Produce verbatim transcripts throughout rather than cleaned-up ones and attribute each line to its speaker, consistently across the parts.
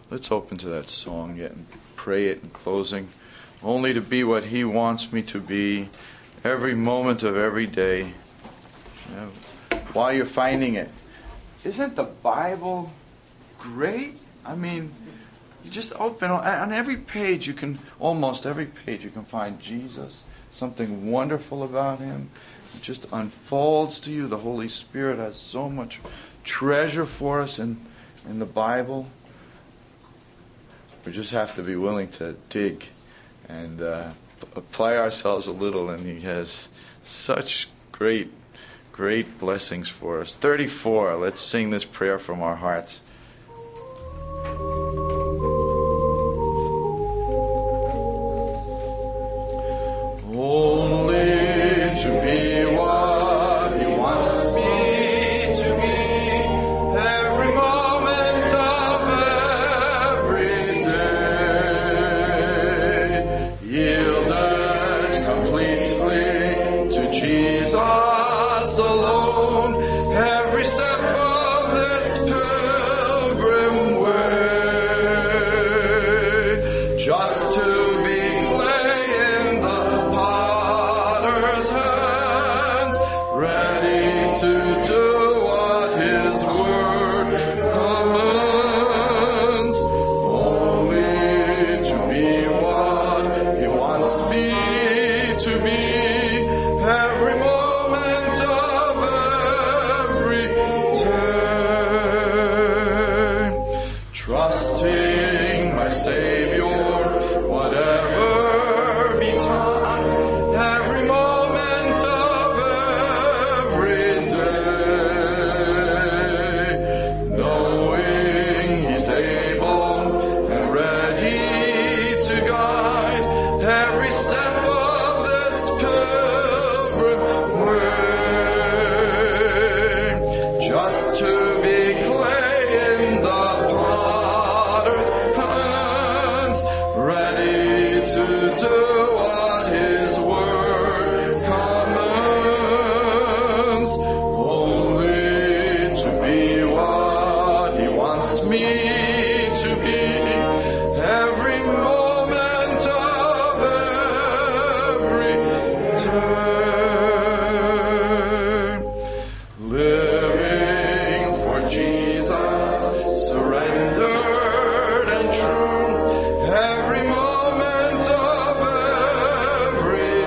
Speaker 1: let's open to that song yet and pray it in closing. Only to be what He wants me to be every moment of every day. You know, while you're finding it, isn't the Bible great? I mean, you just open on every page. You can almost every page you can find Jesus, something wonderful about Him. It just unfolds to you. The Holy Spirit has so much treasure for us in in the Bible. We just have to be willing to dig and uh, apply ourselves a little, and He has such great, great blessings for us. thirty-four, let's sing this prayer from our hearts. Only to be what He wants me to be every moment of every day. Yielded completely to Jesus alone, every step of this pilgrim way. Just to be clay in the potter's hands, ready to do what His word commands. Only to be what He wants me to be every moment of every day. Trusting my Savior, whatever betide, every moment of every day, knowing He's able and ready to guide every step of this pilgrim way. Just to be clay in the potter's hands, ready to do what His word commands. Only to be what He wants me to be every moment of every day. Living for Jesus, surrendered and true, every moment of every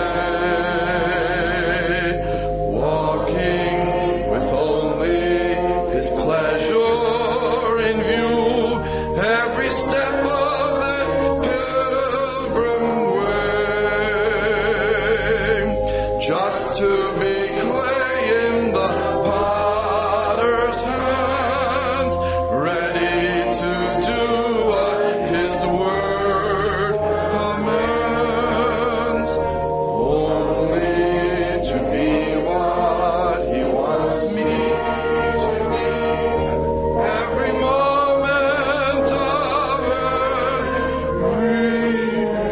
Speaker 1: day. Walking with only His pleasure in view, every step of this pilgrim way. Just to be clay in the potter's hands, ready to do what His word commands. Only to be what He wants me to be every moment of every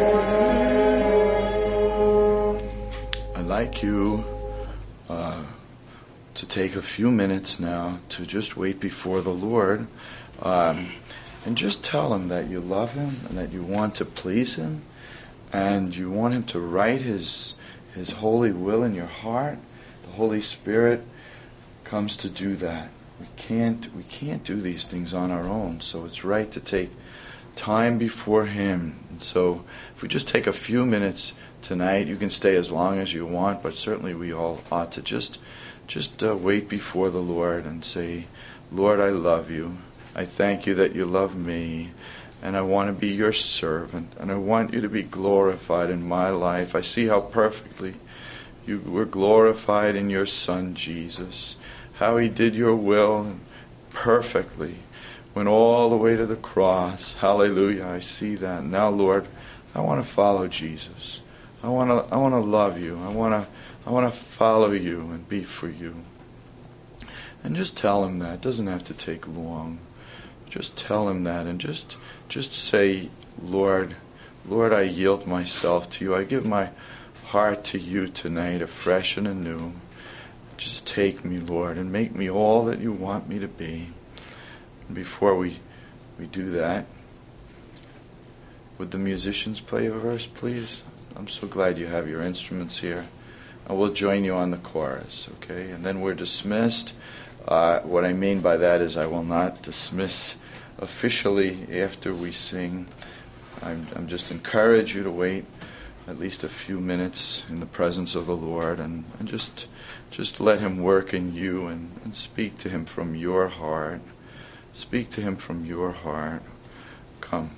Speaker 1: day. I'd like you uh, to take a few minutes now to just wait before the Lord um, and just tell Him that you love Him and that you want to please Him and you want Him to write His His holy will in your heart. The Holy Spirit comes to do that. We can't we can't do these things on our own, so it's right to take time before Him. And so if we just take a few minutes tonight, you can stay as long as you want, but certainly we all ought to just just uh, wait before the Lord and say, Lord, I love you. I thank you that you love me, and I want to be your servant, and I want you to be glorified in my life. I see how perfectly you were glorified in your Son, Jesus, how He did your will perfectly, went all the way to the cross. Hallelujah, I see that. Now, Lord, I want to follow Jesus. I want to I want to love you. I want to I want to follow you and be for you. And just tell Him that. It doesn't have to take long. Just tell Him that, and just just say, Lord, Lord, I yield myself to you. I give my heart to you tonight, afresh and anew. Just take me, Lord, and make me all that you want me to be. And before we we do that. Would the musicians play a verse, please? I'm so glad you have your instruments here. And we'll join you on the chorus, okay? And then we're dismissed. Uh, what I mean by that is I will not dismiss officially after we sing. I'm, I'm just encourage you to wait at least a few minutes in the presence of the Lord and, and just just let Him work in you and, and speak to Him from your heart. Speak to Him from your heart. Come.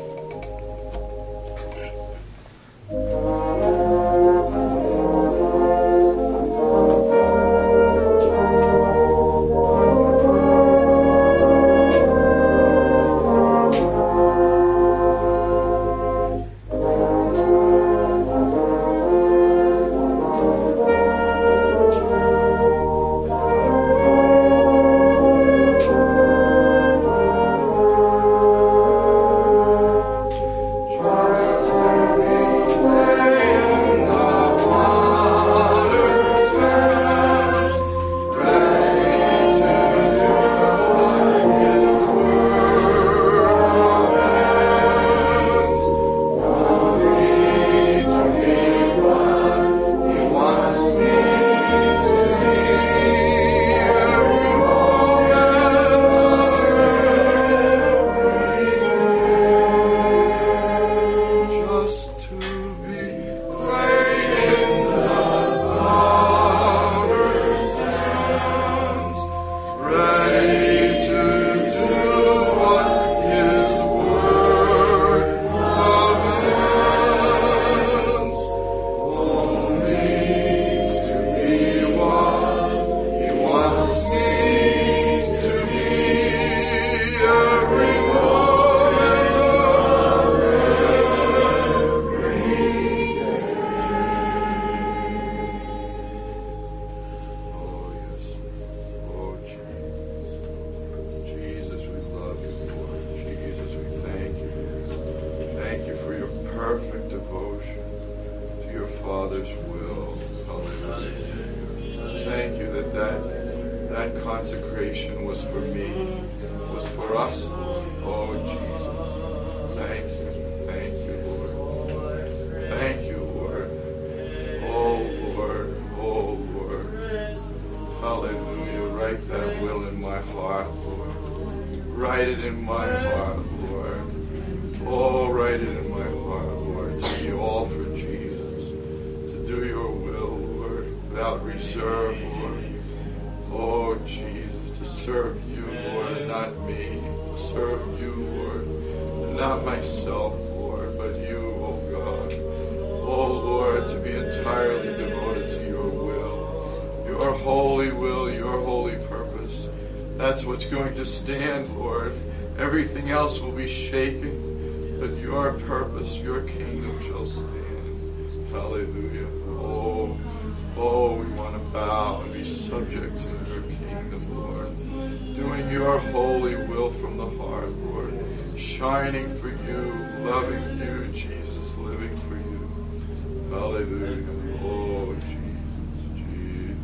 Speaker 2: Stand, Lord. Everything else will be shaken, but your purpose, your kingdom shall stand. Hallelujah. Oh, oh, we want to bow and be subject to your kingdom, Lord. Doing your holy will from the heart, Lord. Shining for you, loving you, Jesus, living for you. Hallelujah. Oh, Jesus, Jesus,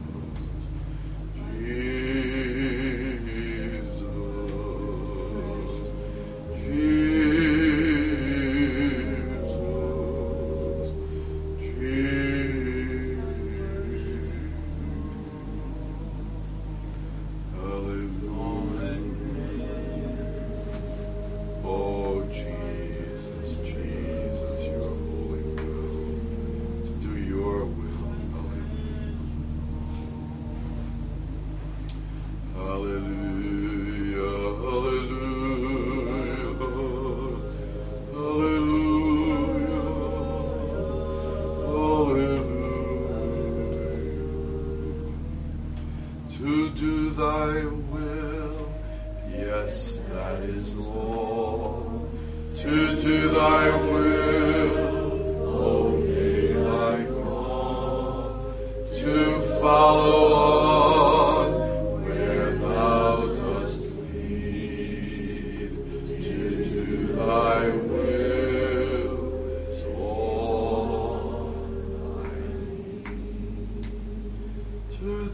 Speaker 2: Jesus.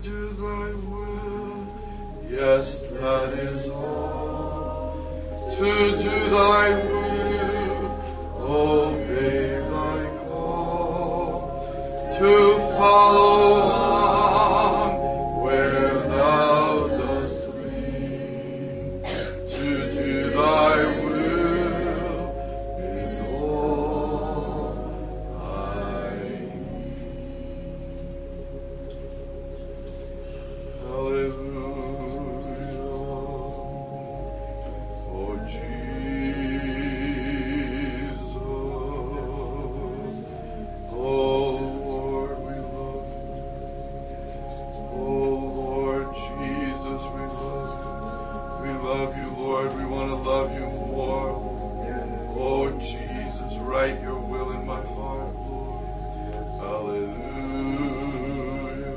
Speaker 2: Yes, that is all. To do thy will, obey thy call, to follow on where thou dost lead, to do thy will is all I need. Hallelujah. Oh Jesus. Oh Lord, we love you. Oh Lord Jesus, we love you. We love you, Lord. We want to love you more. Oh Jesus, write your will in my heart, Lord. Hallelujah.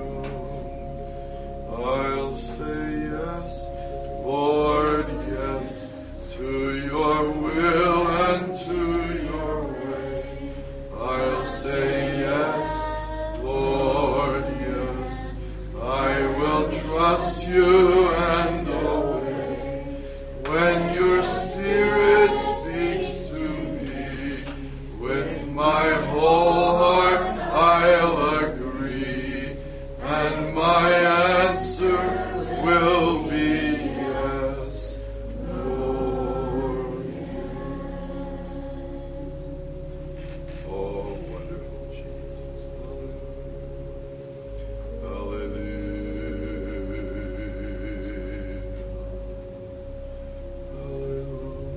Speaker 2: I'll say yes, Lord, yes, to your will and to your way. I'll say yes, Lord, yes. I will trust you and obey. When your spirit speaks to me, with my whole heart I'll agree, and my answer will be yes, Lord. Oh, wonderful Jesus. Hallelujah. Hallelujah.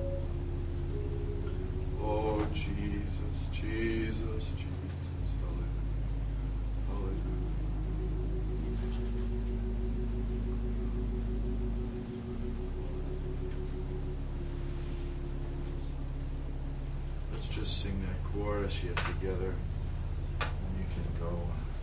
Speaker 2: Oh, Jesus, Jesus, Jesus. Hallelujah. Hallelujah. Let's just sing that chorus yet together, and you can go.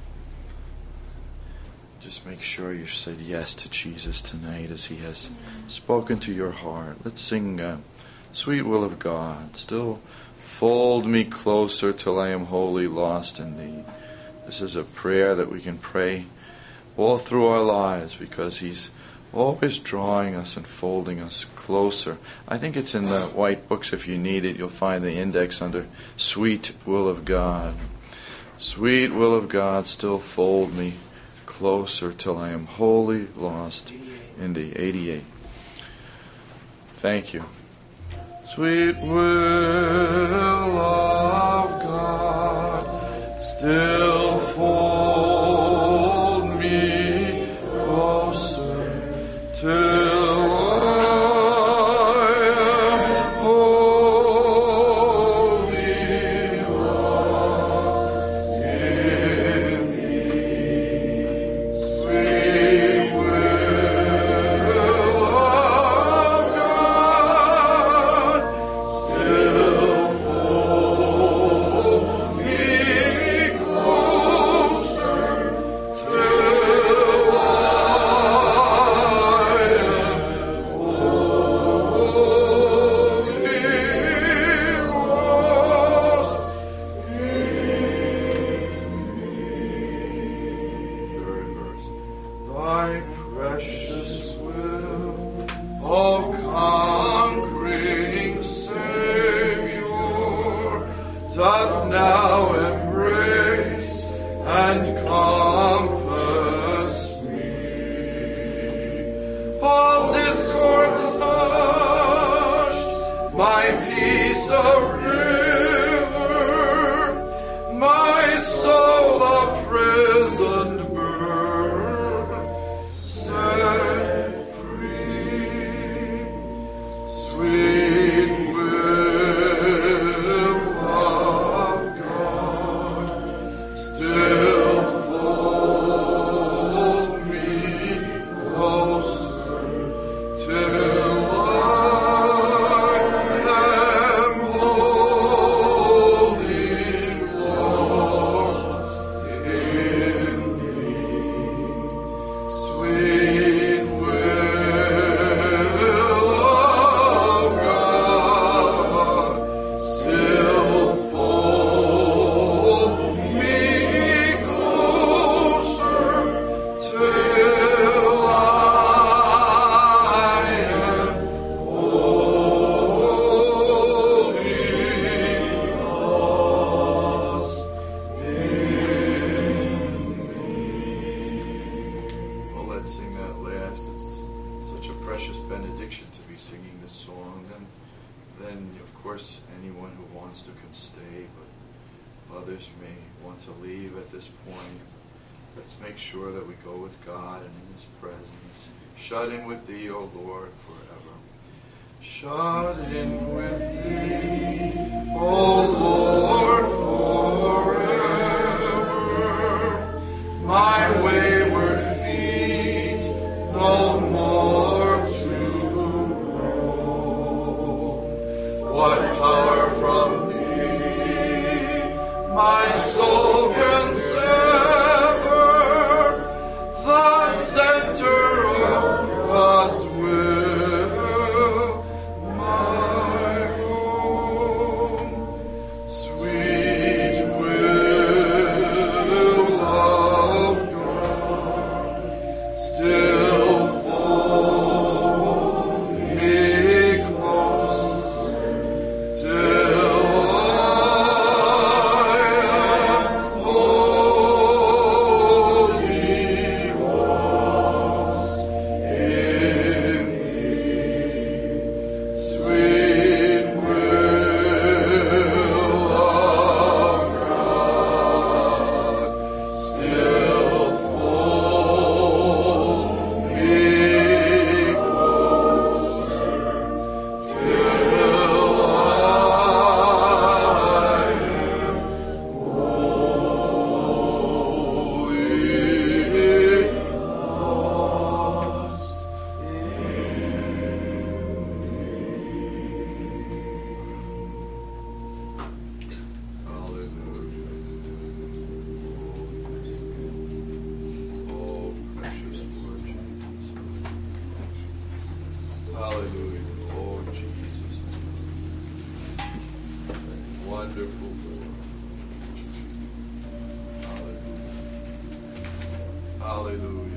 Speaker 2: Just make sure you said yes to Jesus tonight as he has spoken to your heart. Let's sing uh, Sweet Will of God. Still fold me closer till I am wholly lost in thee. This is a prayer that we can pray all through our lives because he's always drawing us and folding us closer. I think it's in the white books. If you need it, you'll find the index under Sweet Will of God. Sweet Will of God, still fold me closer till I am wholly lost in thee. eighty-eight. Thank you. Sweet will of God, still fold me closer till I am wholly lost in thee. Sweet will of God, still fold me closer till I am wholly lost in thee. Third verse. Thy precious will, O conquering Savior, doth now embrace and compass me. All discords hushed, my peace a river, my soul a prisoned bird, set free. Sweet will of God, still fold me closer till I am wholly song, then, then of course anyone who wants to can stay, but others may want to leave at this point. Let's make sure that we go with God and in His presence. Shut in with Thee, O Lord, forever. Shut in with Thee, O Lord, forever. My wayward feet no more to roam. What power from Thee my soul can sever, the center of God's will, my home. Sweet will of God, still fold me close till I am wholly lost in Thee. Sweet will of God, still fold me closer till I am wholly lost in Hallelujah. Oh, precious Lord Jesus. Hallelujah. Oh, Jesus. Wonderful Lord. Hallelujah. Hallelujah.